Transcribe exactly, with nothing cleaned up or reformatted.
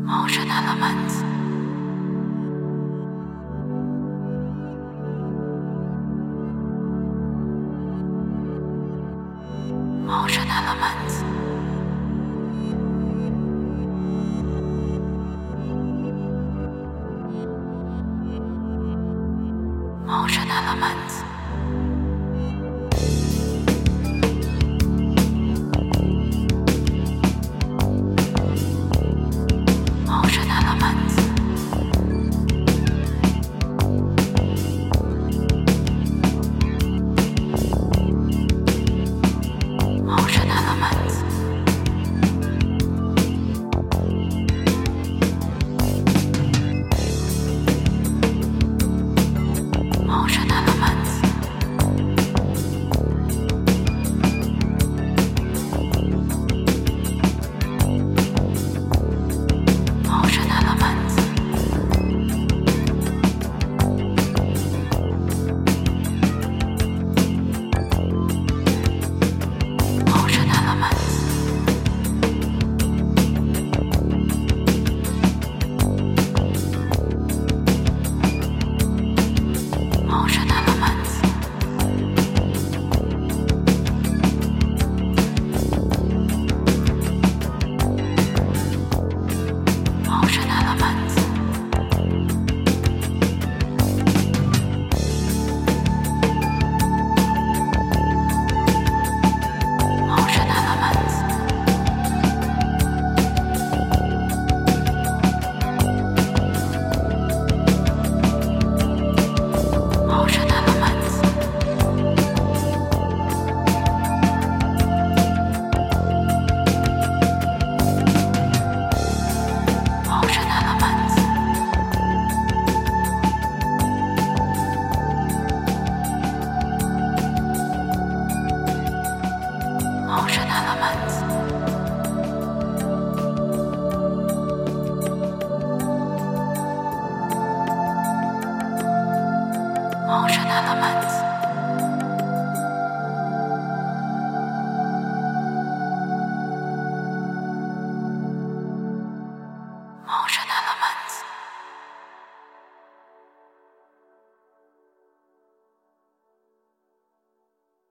Ocean elements. Ocean elements. Ocean elements. Ocean elements. Ocean elements. Ocean elements. Ocean elements. Ocean elements. Ocean elements. Ocean elements. Ocean elements. Ocean elements. Ocean elements. Ocean elements. Ocean elements.